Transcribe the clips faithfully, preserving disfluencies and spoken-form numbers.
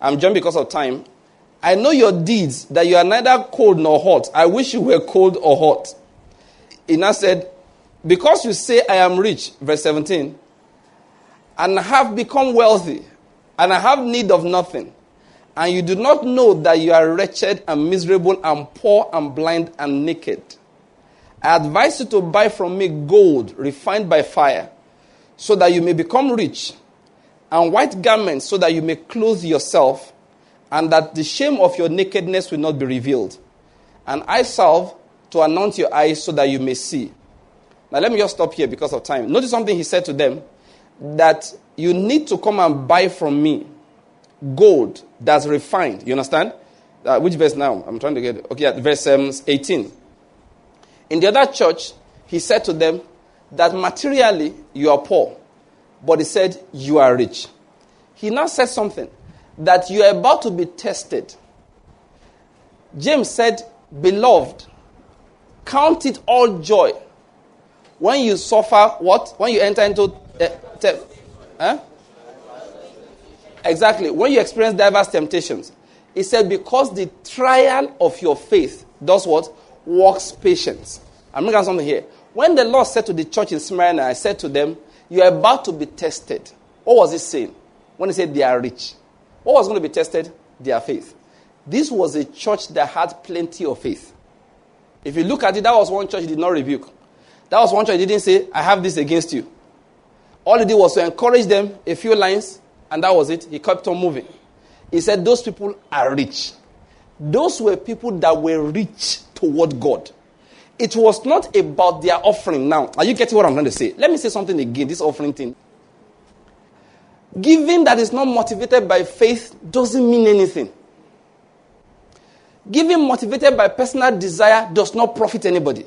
I'm jumping because of time. I know your deeds, that you are neither cold nor hot. I wish you were cold or hot. He now said, because you say I am rich, verse seventeen, and have become wealthy, and I have need of nothing, and you do not know that you are wretched and miserable and poor and blind and naked. I advise you to buy from me gold refined by fire, so that you may become rich, and white garments so that you may clothe yourself, and that the shame of your nakedness will not be revealed. And eye salve to anoint your eyes so that you may see. Now let me just stop here because of time. Notice something he said to them, that you need to come and buy from me gold that's refined. You understand? Uh, which verse now? I'm trying to get it. Okay, at verse um, eighteen. In the other church, he said to them that materially you are poor, but he said you are rich. He now said something, that you are about to be tested. James said, beloved, count it all joy when you suffer what? When you enter into... Uh, te- huh? Exactly. When you experience diverse temptations. He said, because the trial of your faith does what? Works patience. I'm making something here. When the Lord said to the church in Smyrna, I said to them, you are about to be tested. What was he saying? When he said they are rich. What was going to be tested? Their faith. This was a church that had plenty of faith. If you look at it, that was one church he did not rebuke. That was one church he didn't say, I have this against you. All he did was to encourage them, a few lines, and that was it. He kept on moving. He said, those people are rich. Those were people that were rich toward God. It was not about their offering now. Are you getting what I'm trying to say? Let me say something again, this offering thing. Giving that is not motivated by faith doesn't mean anything. Giving motivated by personal desire does not profit anybody.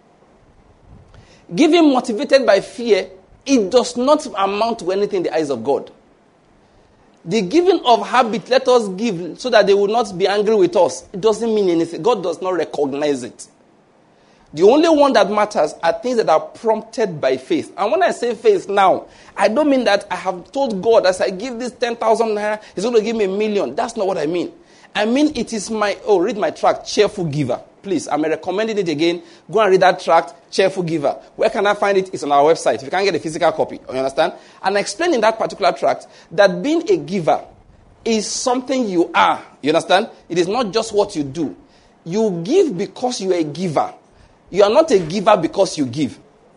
Giving motivated by fear, it does not amount to anything in the eyes of God. The giving of habit, let us give so that they will not be angry with us. It doesn't mean anything. God does not recognize it. The only one that matters are things that are prompted by faith. And when I say faith now, I don't mean that I have told God as I give this ten thousand naira, he's going to give me a million. That's not what I mean. I mean it is my, oh, read my tract, Cheerful Giver. Please, I'm recommending it again. Go and read that tract, Cheerful Giver. Where can I find it? It's on our website. If you can't get a physical copy, you understand? And I explain in that particular tract that being a giver is something you are. You understand? It is not just what you do. You give because you are a giver. You are not a giver because you give.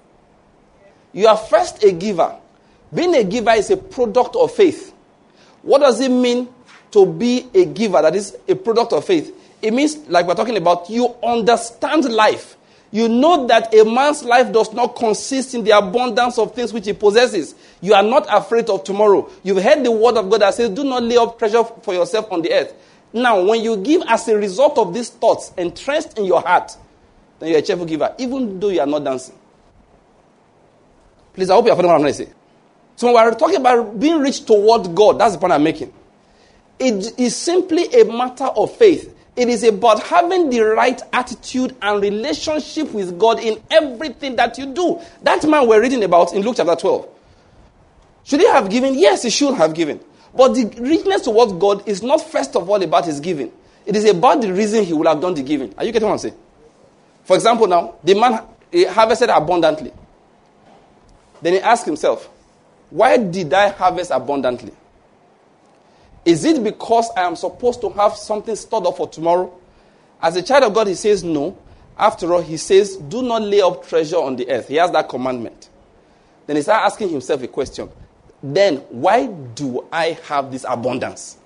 You are first a giver. Being a giver is a product of faith. What does it mean to be a giver that is a product of faith? It means, like we're talking about, you understand life. You know that a man's life does not consist in the abundance of things which he possesses. You are not afraid of tomorrow. You've heard the word of God that says, do not lay up treasure for yourself on the earth. Now, when you give as a result of these thoughts entrenched in your heart, then you're a cheerful giver, even though you are not dancing. Please, I hope you are following what I'm going to say. So when we're talking about being rich toward God, that's the point I'm making. It is simply a matter of faith. It is about having the right attitude and relationship with God in everything that you do. That man we're reading about in Luke chapter twelve. Should he have given? Yes, he should have given. But the richness towards God is not first of all about his giving. It is about the reason he would have done the giving. Are you getting what I'm saying? For example now, the man harvested abundantly. Then he asked himself, why did I harvest abundantly? Is it because I am supposed to have something stored up for tomorrow? As a child of God, he says no. After all, he says, do not lay up treasure on the earth. He has that commandment. Then he started asking himself a question. Then, why do I have this abundance?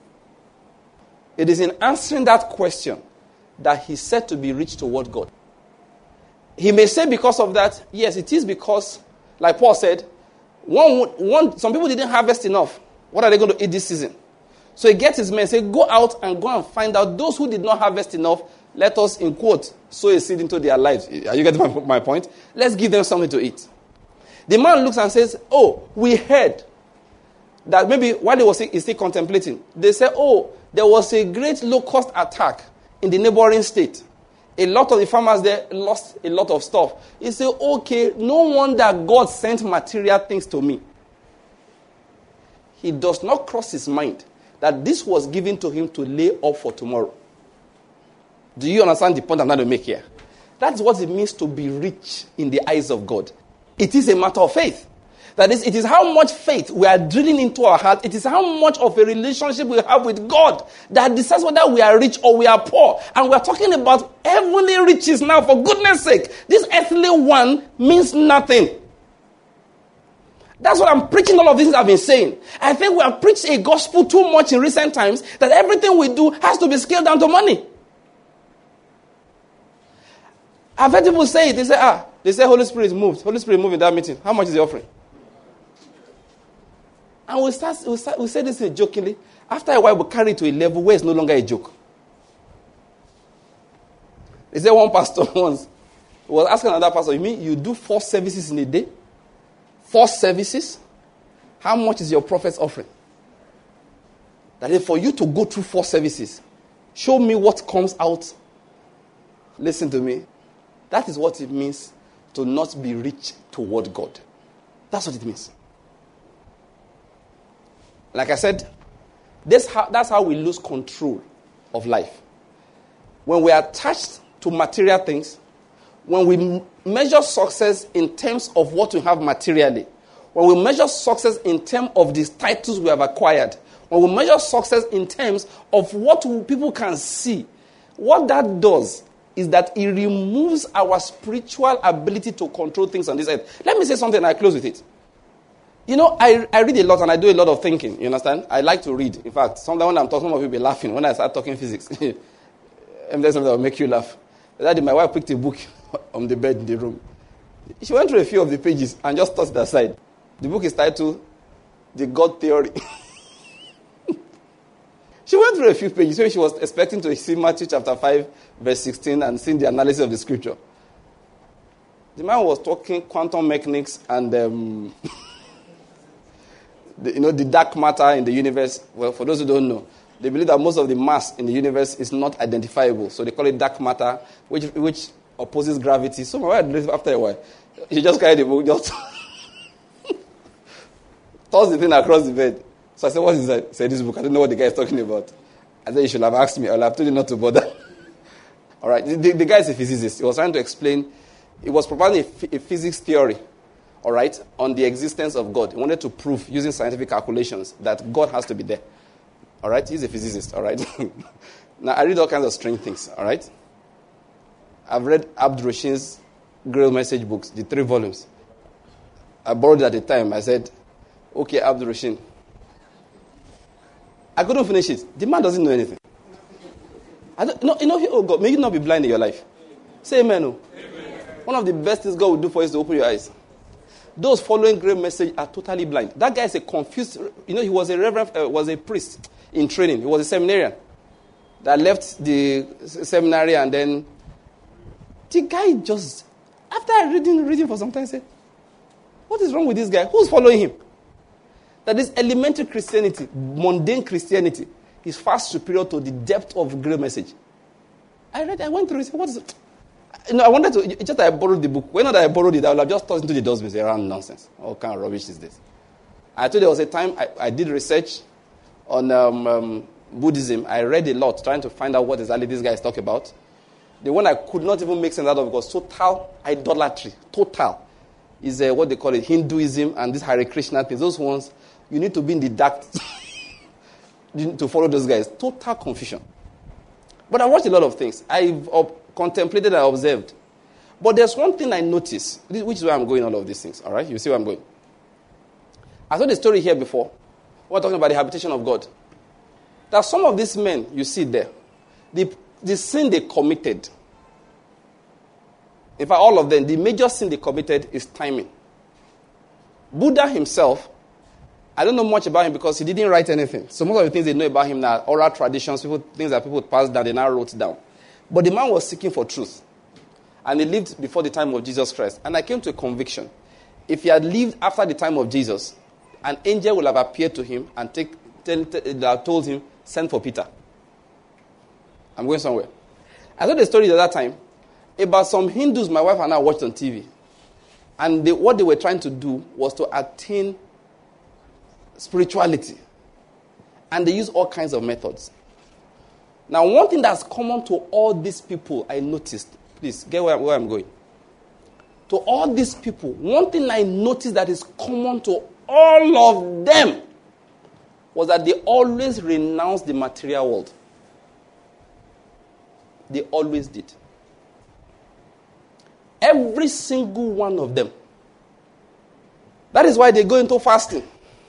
It is in answering that question that he said to be rich toward God. He may say because of that, yes, it is because, like Paul said, one, one, some people didn't harvest enough. What are they going to eat this season? So he gets his men and says, go out and go and find out those who did not harvest enough. Let us, in quote, sow a seed into their lives. Are you getting my, my point? Let's give them something to eat. The man looks and says, oh, we heard that maybe while he was still, still contemplating, they said, oh, there was a great locust attack in the neighboring state. A lot of the farmers there lost a lot of stuff. He said, okay, no wonder God sent material things to me. He does not cross his mind that this was given to him to lay up for tomorrow. Do you understand the point I'm trying to make here? That's what it means to be rich in the eyes of God. It is a matter of faith. That is, it is how much faith we are drilling into our heart. It is how much of a relationship we have with God that decides whether we are rich or we are poor. And we are talking about heavenly riches now, for goodness sake. This earthly one means nothing. That's what I'm preaching all of these I've been saying. I think we have preached a gospel too much in recent times that everything we do has to be scaled down to money. I've heard people say it. They say, ah, they say Holy Spirit moved. Holy Spirit moved in that meeting. How much is the offering? And we start, we start, we say this jokingly. After a while, we carry it to a level where it's no longer a joke. They say one pastor once was asking another pastor, you mean you do four services in a day? Four services? How much is your prophet's offering? That is, for you to go through four services, show me what comes out. Listen to me. That is what it means to not be rich toward God. That's what it means. Like I said, this how, that's how we lose control of life. When we are attached to material things, when we m- measure success in terms of what we have materially, when we measure success in terms of these titles we have acquired, when we measure success in terms of what people can see, what that does is that it removes our spiritual ability to control things on this earth. Let me say something and I close with it. You know, I, I read a lot and I do a lot of thinking, you understand? I like to read. In fact, sometimes when I'm talking, some of you will be laughing when I start talking physics. And there's something that will make you laugh. That my wife picked a book on the bed in the room. She went through a few of the pages and just tossed it aside. The book is titled, The God Theory. She went through a few pages, so she was expecting to see Matthew chapter five, verse sixteen, and seeing the analysis of the scripture. The man was talking quantum mechanics and, um, the, you know, the dark matter in the universe. Well, for those who don't know, they believe that most of the mass in the universe is not identifiable. So they call it dark matter, which which opposes gravity. So my wife, after a while, she just carried the book, just tossed the thing across the bed. So I said, what is that? I said, this book. I don't know what the guy is talking about. I said, you should have asked me. I would have told you not to bother. All right. The, the, the guy is a physicist. He was trying to explain. He was providing a, a physics theory, all right, on the existence of God. He wanted to prove, using scientific calculations, that God has to be there. All right. He's a physicist. All right. Now, I read all kinds of strange things. All right. I've read Abdul Rashin's Grail Message books, the three volumes. I borrowed it at the time. I said, okay, Abdul Rashin. I couldn't finish it. The man doesn't know anything. I don't, no, you know, oh God, may you not be blind in your life. Say amen. Oh. Amen. One of the best things God will do for you is to open your eyes. Those following Great Message are totally blind. That guy is a confused, you know, he was a reverend, uh, was a priest in training. He was a seminarian that left the seminary and then the guy just, after reading, reading for some time, said, what is wrong with this guy? Who's following him? That this elementary Christianity, mundane Christianity, is far superior to the depth of Great Message. I read, I went through it, said, what is it? You know, I wanted to, it's just that I borrowed the book. When I borrowed it, I would have just tossed into the dustbin, say, around nonsense. What kind of rubbish is this? I told you there was a time I, I did research on um, um, Buddhism. I read a lot, trying to find out what exactly this guy is talking about. The one I could not even make sense out of was total idolatry. Total. Is uh, what they call it, Hinduism and this Hare Krishna things. Those ones, you need to be in the dark to follow those guys. Total confusion. But I watched a lot of things. I've uh, contemplated and observed. But there's one thing I noticed, which is where I'm going all of these things. All right? You see where I'm going. I saw the story here before. We're talking about the habitation of God. There are some of these men you see there. The, the sin they committed. In fact, all of them, the major sin they committed is timing. Buddha himself, I don't know much about him because he didn't write anything. So most of the things they know about him now, oral traditions, people, things that people passed down, they now wrote down. But the man was seeking for truth. And he lived before the time of Jesus Christ. And I came to a conviction. If he had lived after the time of Jesus, an angel will have appeared to him and take, tell, tell, told him, send for Peter. I'm going somewhere. I told the story the other time about some Hindus my wife and I watched on T V. And they, what they were trying to do was to attain spirituality. And they use all kinds of methods. Now, one thing that's common to all these people, I noticed, please, get where, where I'm going. To all these people, one thing I noticed that is common to all of them was that they always renounced the material world. They always did. Every single one of them. That is why they go into fasting.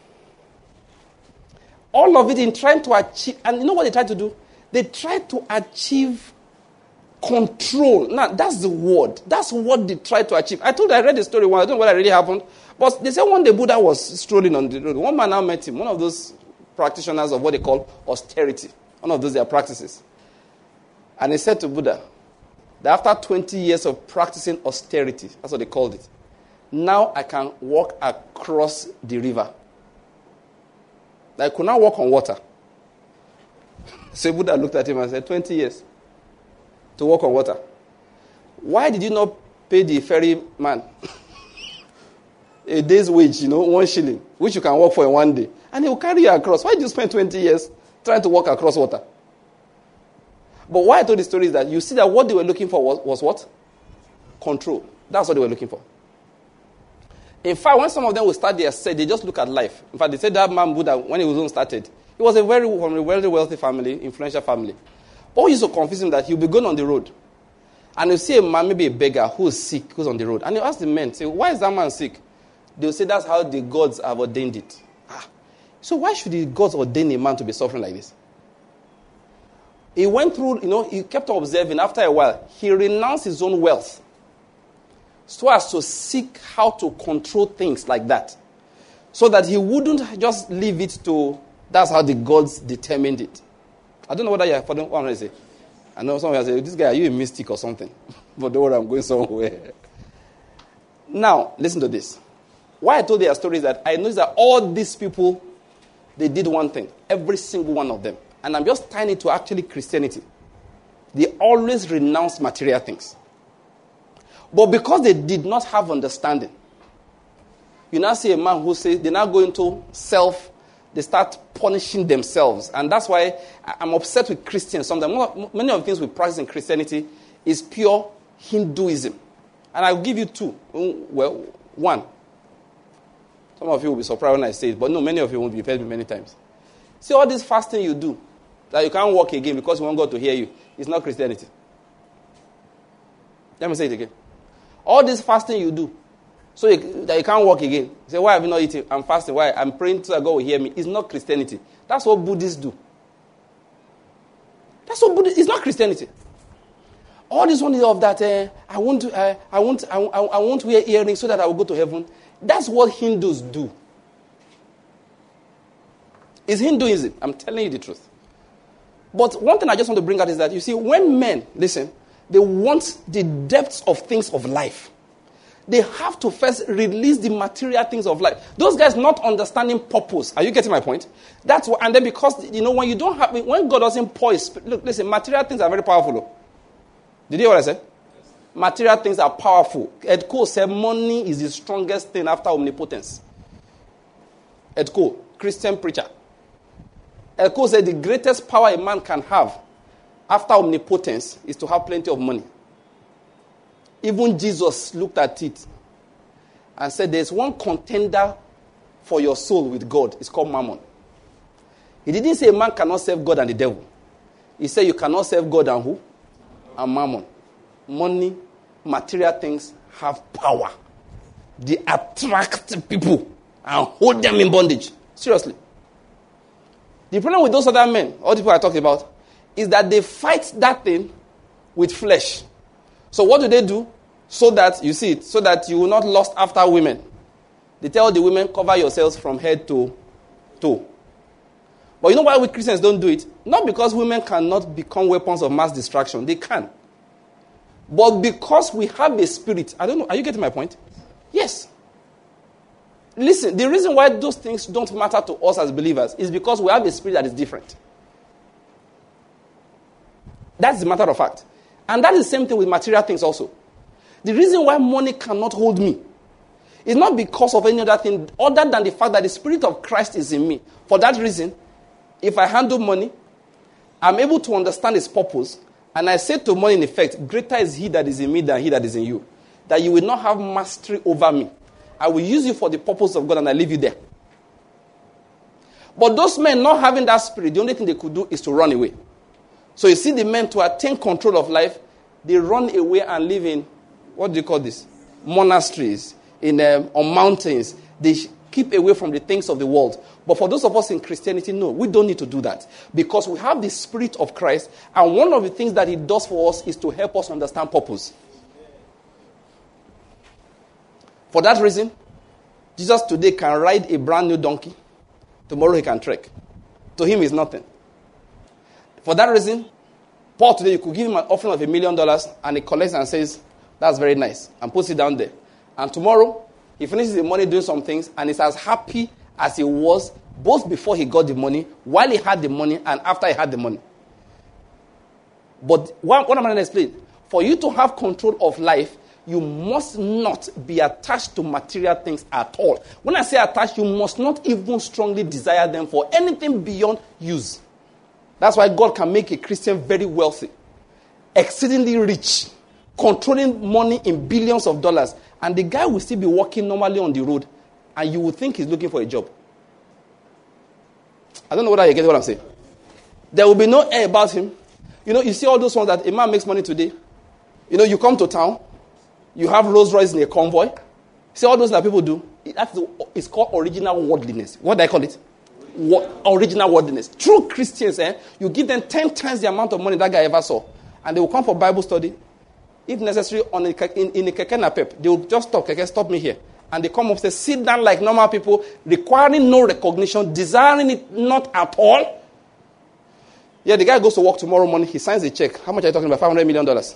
All of it in trying to achieve, and you know what they try to do? They try to achieve control. Now, that's the word. That's what they try to achieve. I told you, I read the story once. I don't know what really happened. But they said one day Buddha was strolling on the road. One man now met him, one of those practitioners of what they call austerity. One of those their practices. And he said to Buddha that after twenty years of practicing austerity, that's what they called it, now I can walk across the river. I could not walk on water. So Buddha looked at him and said, twenty years to walk on water. Why did you not pay the ferryman a day's wage, you know, one shilling, which you can walk for in one day? And he will carry you across. Why did you spend twenty years trying to walk across water? But why I told the story is that you see that what they were looking for was, was what? Control. That's what they were looking for. In fact, when some of them would start their set, they just look at life. In fact, they said that man Buddha, when he was on started, he was a very, from a very wealthy family, influential family. But what used to confuse him that he'll be going on the road. And you see a man, maybe a beggar, who's sick, who's on the road. And you ask the men, say, why is that man sick? They'll say that's how the gods have ordained it. Ah. So why should the gods ordain a man to be suffering like this? He went through, you know, he kept observing. After a while, he renounced his own wealth so as to seek how to control things like that. So that he wouldn't just leave it to, that's how the gods determined it. I don't know whether you're following what I'm going to say. I know someone will say, this guy, are you a mystic or something? But don't worry, I'm going somewhere. Now, listen to this. Why I told you a story is that I noticed that all these people, they did one thing. Every single one of them. And I'm just tying it to actually Christianity. They always renounced material things. But because they did not have understanding, you now see a man who says they now go into self, they start punishing themselves. And that's why I'm upset with Christians. Sometimes many of the things we practice in Christianity is pure Hinduism. And I'll give you two. Well, one. Some of you will be surprised when I say it, but no, many of you won't be. You've heard me many times. See, all this fasting you do, that you can't walk again because you want God to hear you, it's not Christianity. Let me say it again. All this fasting you do, so you, that you can't walk again. You say, why have you not eaten? I'm fasting. Why? I'm praying so that God will hear me. It's not Christianity. That's what Buddhists do. That's what Buddhists, it's not Christianity. All this one is of that, uh, I want to, uh, I want, I, I, I want to wear earrings so that I will go to heaven. That's what Hindus do. It's Hinduism. I'm telling you the truth. But one thing I just want to bring out is that, you see, when men, listen, they want the depths of things of life, they have to first release the material things of life. Those guys not understanding purpose. Are you getting my point? That's what, and then because, you know, when you don't have, when God doesn't pour his, look, listen, material things are very powerful. Did you hear what I said? Yes. Material things are powerful. Ed Cole said money is the strongest thing after omnipotence. Ed Cole, Christian preacher. Ed Cole said the greatest power a man can have after omnipotence is to have plenty of money. Even Jesus looked at it and said there's one contender for your soul with God. It's called mammon. He didn't say a man cannot serve God and the devil. He said you cannot serve God and who? And mammon. Money, material things have power. They attract people and hold them in bondage. Seriously. The problem with those other men, all the people I talked about, is that they fight that thing with flesh. So what do they do? So that, you see it, so that you will not lust after women. They tell the women, cover yourselves from head to toe. But you know why we Christians don't do it? Not because women cannot become weapons of mass destruction. They can. But because we have a spirit. I don't know, are you getting my point? Yes. Listen, the reason why those things don't matter to us as believers is because we have a spirit that is different. That's the matter of fact. And that is the same thing with material things also. The reason why money cannot hold me is not because of any other thing other than the fact that the Spirit of Christ is in me. For that reason, If I handle money, I'm able to understand its purpose, and I say to money in effect, greater is he that is in me than he that is in you. That you will not have mastery over me. I will use you for the purpose of God, and I leave you there. But those men not having that spirit, the only thing they could do is to run away. So you see the men, to attain control of life, they run away and live in, what do you call this? Monasteries, in um, on mountains. They keep away from the things of the world. But for those of us in Christianity, no, we don't need to do that. Because we have the Spirit of Christ, and one of the things that He does for us is to help us understand purpose. For that reason, Jesus today can ride a brand new donkey. Tomorrow he can trek. To him, it's nothing. For that reason, Paul today, you could give him an offering of a million dollars, and he collects and says, that's very nice, and puts it down there. And tomorrow, he finishes the money doing some things, and he's as happy as he was both before he got the money, while he had the money, and after he had the money. But what, what am I going to explain? For you to have control of life, you must not be attached to material things at all. When I say attached, you must not even strongly desire them for anything beyond use. That's why God can make a Christian very wealthy, exceedingly rich, controlling money in billions of dollars, and the guy will still be walking normally on the road, and you will think he's looking for a job. I don't know whether you get what I'm saying. There will be no air about him. You know, you see all those ones that a man makes money today. You know, you come to town, you have Rolls Royce in a convoy. See all those that people do? That's the, it's called original worldliness. What do I call it? What, original worldliness. True Christians, eh? You give them ten times the amount of money that guy ever saw, and they will come for Bible study. If necessary, on a, in, in a keke napep, they will just stop, keke, stop me here. And they come upstairs, sit down like normal people, requiring no recognition, desiring it not at all. Yeah, the guy goes to work tomorrow morning, he signs a check. How much are you talking about? five hundred million dollars.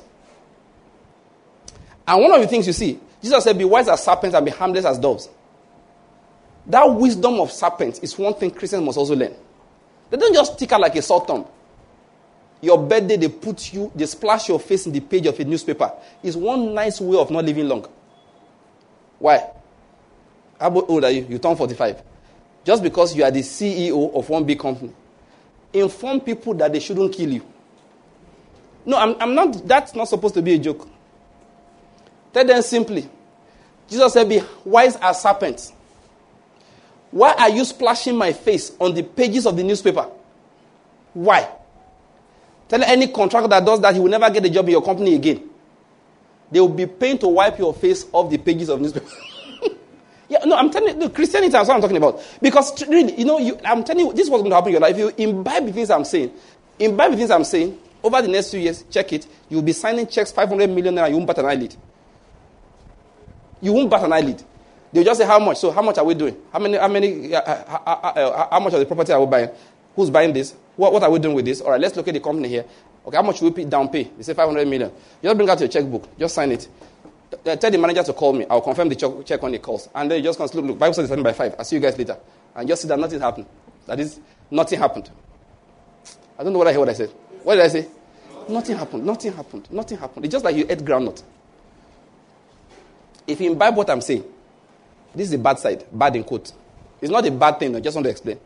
And one of the things you see, Jesus said, be wise as serpents and be harmless as doves. That wisdom of serpents is one thing Christians must also learn. They don't just stick out like a sore thumb. Your birthday, they put you, they splash your face in the page of a newspaper. It's one nice way of not living long. Why? How old are you? You turn forty-five. Just because you are the C E O of one big company. Inform people that they shouldn't kill you. No, I'm, I'm not, that's not supposed to be a joke. Tell them simply. Jesus said, be wise as serpents. Why are you splashing my face on the pages of the newspaper? Why? Tell any contractor that does that, he will never get a job in your company again. They will be paying to wipe your face off the pages of newspaper. Yeah, no, I'm telling you, no, Christianity, that's what I'm talking about. Because really, you know, you, I'm telling you, this is what's going to happen in your life. If you imbibe the things I'm saying, imbibe the things I'm saying, over the next few years, check it, you'll be signing checks five hundred million naira, you won't bat an eyelid. You won't bat an eyelid. They'll just say, how much? So how much are we doing? How many, how many, uh, uh, uh, uh, how much of the property are we buying? Who's buying this? What, what are we doing with this? All right, let's look at the company here. Okay, how much will we down pay? They say five hundred million. You just bring out your checkbook. Just sign it. Uh, tell the manager to call me. I'll confirm the check, check when he calls. And then you just look, look, Bible says it's starting by five. I'll see you guys later. And just see that nothing happened. That is, nothing happened. I don't know what I heard what I said. What did I say? Nothing happened. Nothing happened. Nothing happened. It's just like you ate groundnut. If you imbibe what I'm saying, this is the bad side. Bad in quote. It's not a bad thing. I just want to explain.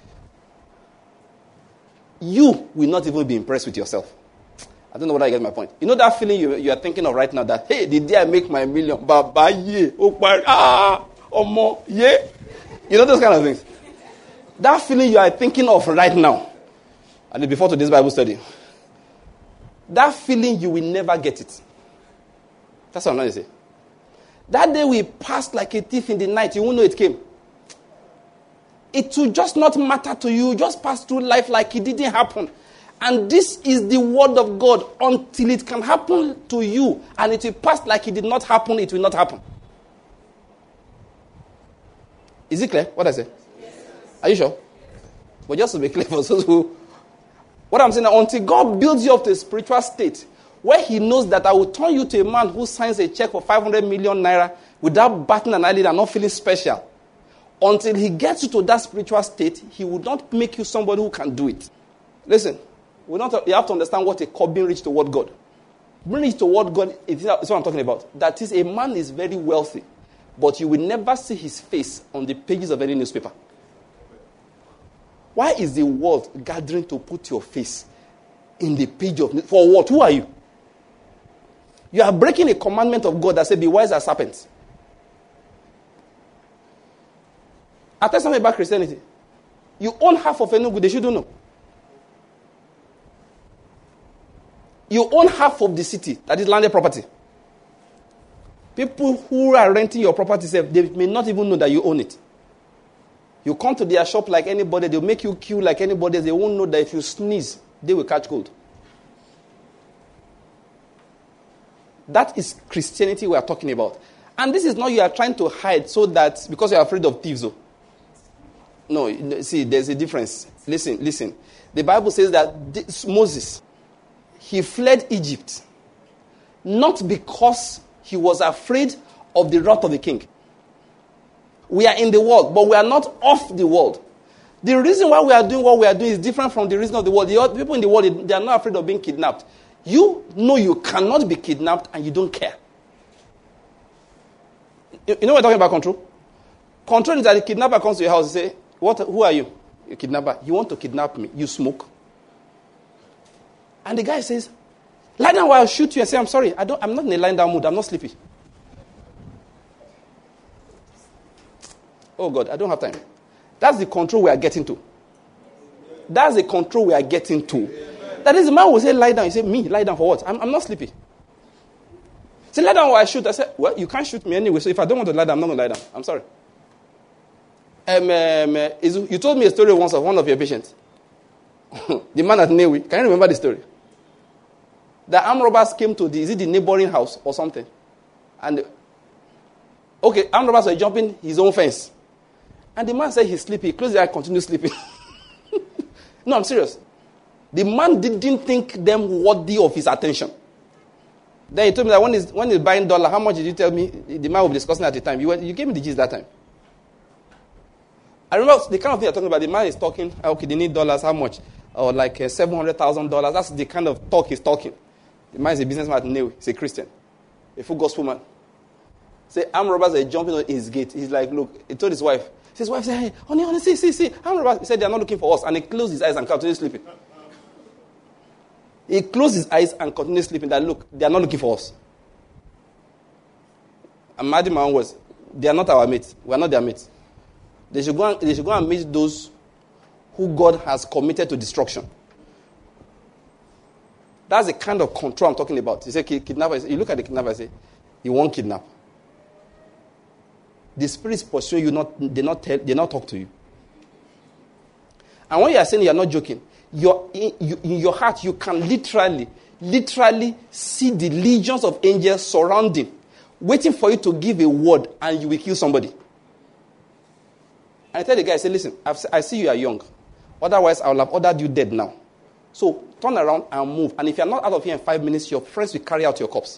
You will not even be impressed with yourself. I don't know whether I get my point. You know that feeling you, you are thinking of right now that, hey, the day I make my million, baba, yeah, ah, omo, yeah. You know those kind of things. That feeling you are thinking of right now, and before today's Bible study, that feeling you will never get it. That's what I'm trying to say. That day we passed like a thief in the night, you won't know it came. It will just not matter to you. Just pass through life like it didn't happen. And this is the word of God. Until it can happen to you and it will pass like it did not happen, it will not happen. Is it clear what I say? Yes. Are you sure? But just to be clear for those who... What I'm saying, until God builds you up to a spiritual state where he knows that I will turn you to a man who signs a check for five hundred million naira without batting an eyelid and not feeling special. Until he gets you to that spiritual state, he will not make you somebody who can do it. Listen, we don't, you have to understand what a call being rich toward God. Being rich toward God is what I'm talking about. That is, a man is very wealthy, but you will never see his face on the pages of any newspaper. Why is the world gathering to put your face in the page of... For what? Who are you? You are breaking a commandment of God that says, be wise as serpents. I'll tell something about Christianity. You own half of Enugu, they shouldn't know. You own half of the city, that is landed property. People who are renting your property, they may not even know that you own it. You come to their shop like anybody, they'll make you queue like anybody, they won't know that if you sneeze, they will catch cold. That is Christianity we are talking about. And this is not you are trying to hide so that, because you are afraid of thieves. No, see, there's a difference. Listen, listen. The Bible says that this, Moses, he fled Egypt, not because he was afraid of the wrath of the king. We are in the world, but we are not of the world. The reason why we are doing what we are doing is different from the reason of the world. The people in the world, they are not afraid of being kidnapped. You know you cannot be kidnapped and you don't care. You, you know what we're talking about control? Control is that the kidnapper comes to your house and say, "What? Who are you? A kidnapper. You want to kidnap me? You smoke." And the guy says, "Lie down while I'll shoot you." And say, "I'm sorry, I don't, I'm not in a lying down mood. I'm not sleepy." Oh God, I don't have time. That's the control we are getting to. That's the control we are getting to. That is, the man will say, "Lie down." You say, "Me? Lie down for what? I'm, I'm not sleepy." Say, "Lie down while I shoot." I say, "Well, you can't shoot me anyway. So if I don't want to lie down, I'm not going to lie down. I'm sorry." Um, um, uh, is, you told me a story once of one of your patients. The man at Newi. Can you remember the story? The armed robbers came to the, is it the neighboring house or something? And, okay, armed robbers were jumping his own fence. And the man said he's sleepy. He closed his eyes, continued sleeping. No, I'm serious. The man didn't think them worthy of his attention. Then he told me that when he's, when he's buying dollar, how much did you tell me? The man was discussing at the time. You, went, you gave me the gist that time. I remember the kind of thing you're talking about. The man is talking, okay, they need dollars, how much? Or like uh, seven hundred thousand dollars. That's the kind of talk he's talking. The man is a businessman at Newi. He's a Christian. A full gospel man. Say, armed robbers are jumping on his gate. He's like, look, he told his wife. His wife said, "Hey, honey, honey, see, see, see. Armed robbers." He said, "They are not looking for us." And he closed his eyes and continued sleeping. He closed his eyes and continued sleeping. That, look, they are not looking for us. And my man was, they are not our mates. We are not their mates. They should go and, they should go and meet those who God has committed to destruction. That's the kind of control I'm talking about. You say kidnapper. You look at the kidnapper and say, "He won't kidnap." The spirits pursue you. Not they not tell. They not talk to you. And when you are saying you are not joking, your in, you, in your heart you can literally, literally see the legions of angels surrounding, waiting for you to give a word, and you will kill somebody. And I tell the guy, I say, "Listen, I've, I see you are young. Otherwise, I will have ordered you dead now. So turn around and move. And if you are not out of here in five minutes, your friends will carry out your corpse."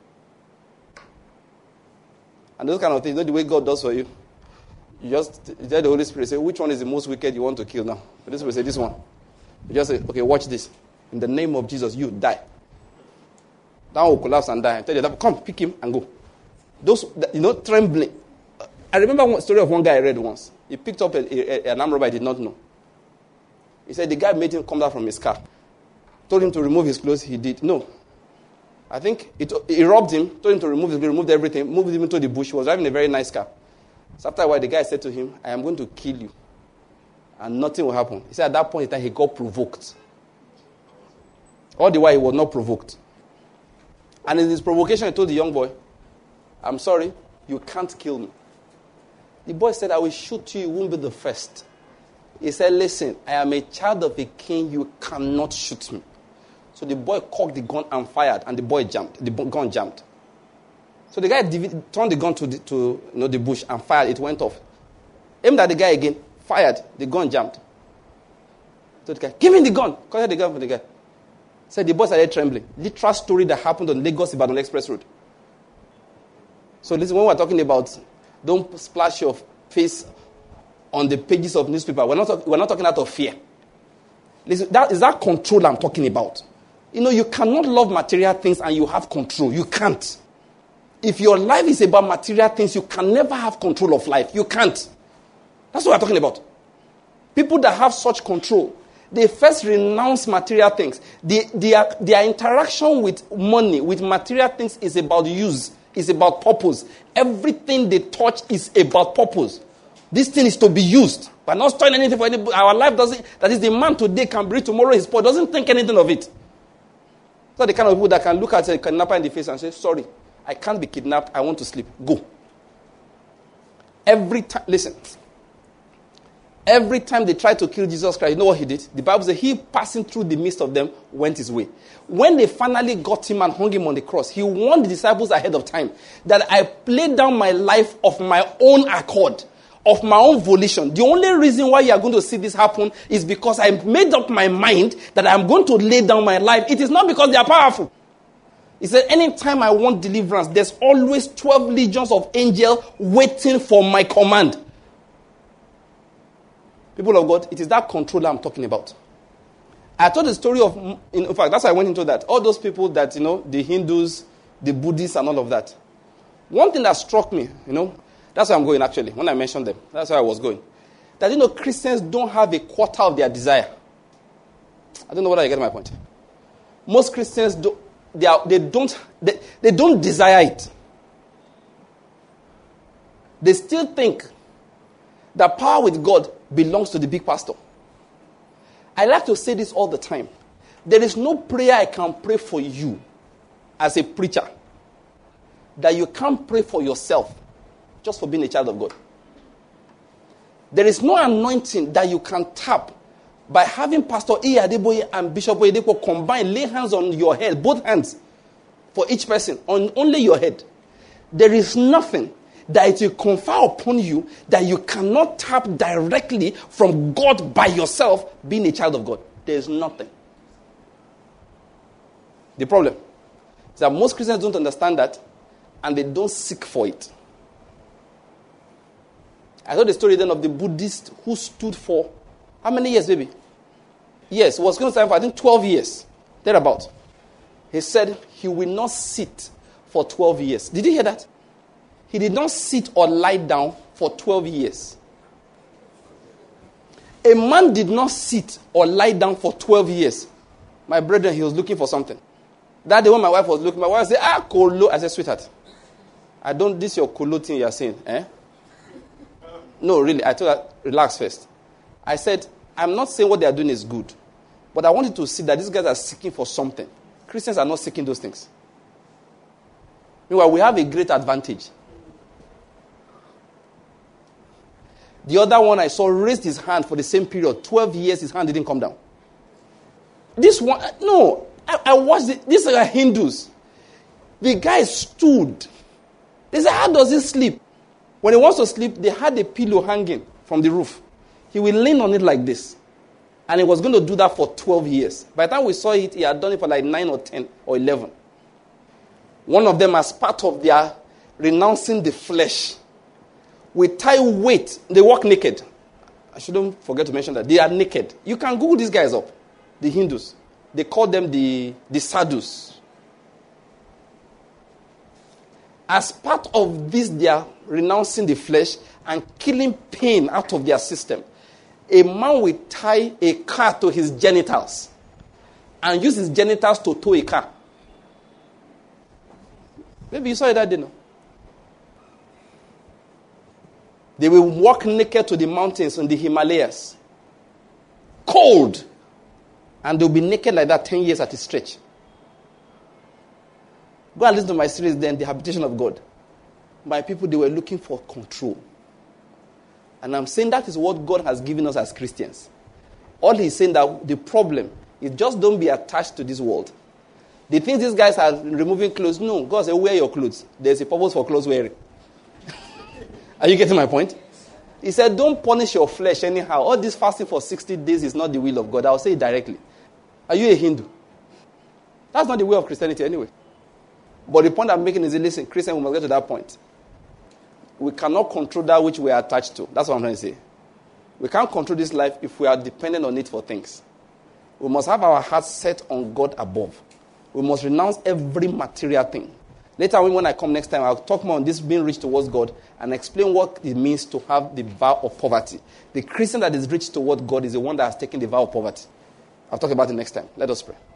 And those kind of things, you know the way God does for you. You just tell the Holy Spirit, say, "Which one is the most wicked you want to kill now?" But this will say, "This one." You just say, "Okay, watch this. In the name of Jesus, you die." That one will collapse and die. I tell you, "Come, pick him and go." Those, you know, trembling. I remember one story of one guy I read once. He picked up a, a, an armed robber I did not know. He said the guy made him come down from his car. Told him to remove his clothes. He did. No. I think it, he robbed him, told him to remove his clothes, removed everything, moved him into the bush. He was driving a very nice car. So after a while, the guy said to him, "I am going to kill you. And nothing will happen." He said at that point in time, he got provoked. All the while, he was not provoked. And in his provocation, he told the young boy, "I'm sorry, you can't kill me." The boy said, "I will shoot you, you won't be the first." He said, "Listen, I am a child of a king, you cannot shoot me." So the boy cocked the gun and fired, and the boy jumped. The gun jumped. So the guy div- turned the gun to the, to you know, the bush and fired. It went off. Aimed at the guy again, fired. The gun jumped. So the guy, "Give me the gun." Called the gun for the guy. Said the boy started trembling. Literal story that happened on Lagos-Ibadan Express Road. So listen, when we're talking about don't splash your face on the pages of newspaper, we're not, talk, we're not talking out of fear. Listen, that is that control I'm talking about. You know, you cannot love material things and you have control. You can't. If your life is about material things, you can never have control of life. You can't. That's what we're talking about. People that have such control, they first renounce material things. They, their, their interaction with money, with material things is about use, is about purpose. Everything they touch is about purpose. This thing is to be used. We're not storing anything for anybody. Our life doesn't, that is the man today can breathe, tomorrow is poor, doesn't think anything of it. So the kind of people that can look at a kidnapper in the face and say, sorry, I can't be kidnapped, I want to sleep. Go. Every time, listen. Every time they tried to kill Jesus Christ, you know what he did? The Bible says he, passing through the midst of them, went his way. When they finally got him and hung him on the cross, he warned the disciples ahead of time that I laid down my life of my own accord, of my own volition. The only reason why you are going to see this happen is because I made up my mind that I'm going to lay down my life. It is not because they are powerful. He said, anytime I want deliverance, there's always twelve legions of angels waiting for my command. People of God, it is that controller I'm talking about. I told the story of, in fact, that's why I went into that. All those people that, you know, the Hindus, the Buddhists and all of that. One thing that struck me, you know, that's where I'm going actually, when I mentioned them. That's where I was going. That, you know, Christians don't have a quarter of their desire. I don't know whether you get my point. Most Christians, do, they, are, they, don't, they, they don't desire it. They still think that power with God belongs to the big pastor. I like to say this all the time. There is no prayer I can pray for you as a preacher that you can't pray for yourself just for being a child of God. There is no anointing that you can tap by having Pastor E. Adeboye and Bishop Oyedepo combine, lay hands on your head, both hands, for each person, on only your head. There is nothing that it will confer upon you that you cannot tap directly from God by yourself, being a child of God. There is nothing. The problem is that most Christians don't understand that, and they don't seek for it. I told the story then of the Buddhist who stood for, how many years, baby? Yes, it was going to stand for, I think, twelve years. Thereabout. He said he will not sit for twelve years. Did you hear that? He did not sit or lie down for twelve years. A man did not sit or lie down for twelve years. My brother, he was looking for something. That day when my wife was looking, my wife said, ah, kolo. I said, sweetheart, I don't, this your kolo thing you're saying, eh? No, really, I told her, relax first. I said, I'm not saying what they are doing is good, but I want you to see that these guys are seeking for something. Christians are not seeking those things. Meanwhile, we have a great advantage. The other one I saw raised his hand for the same period. twelve years, his hand didn't come down. This one, no, I, I watched it. These are Hindus. The guy stood. They said, how does he sleep? When he wants to sleep, they had a pillow hanging from the roof. He will lean on it like this. And he was going to do that for twelve years. By the time we saw it, he had done it for like nine or ten or eleven. One of them, as part of their renouncing the flesh, we tie weight. They walk naked. I shouldn't forget to mention that. They are naked. You can Google these guys up. The Hindus. They call them the, the sadhus. As part of this, they are renouncing the flesh and killing pain out of their system. A man will tie a car to his genitals and use his genitals to tow a car. Maybe you saw it that day, no? They will walk naked to the mountains in the Himalayas. Cold. And they'll be naked like that ten years at a stretch. Go and listen to my series then, The Habitation of God. My people, they were looking for control. And I'm saying that is what God has given us as Christians. All he's saying that the problem is just don't be attached to this world. The things these guys are removing clothes, no, God said, wear your clothes. There's a purpose for clothes wearing. Are you getting my point? He said, don't punish your flesh anyhow. All this fasting for sixty days is not the will of God. I'll say it directly. Are you a Hindu? That's not the way of Christianity anyway. But the point I'm making is, listen, Christian, we must get to that point. We cannot control that which we are attached to. That's what I'm trying to say. We can't control this life if we are dependent on it for things. We must have our hearts set on God above. We must renounce every material thing. Later on, when I come next time, I'll talk more on this being rich towards God and explain what it means to have the vow of poverty. The Christian that is rich toward God is the one that has taken the vow of poverty. I'll talk about it next time. Let us pray.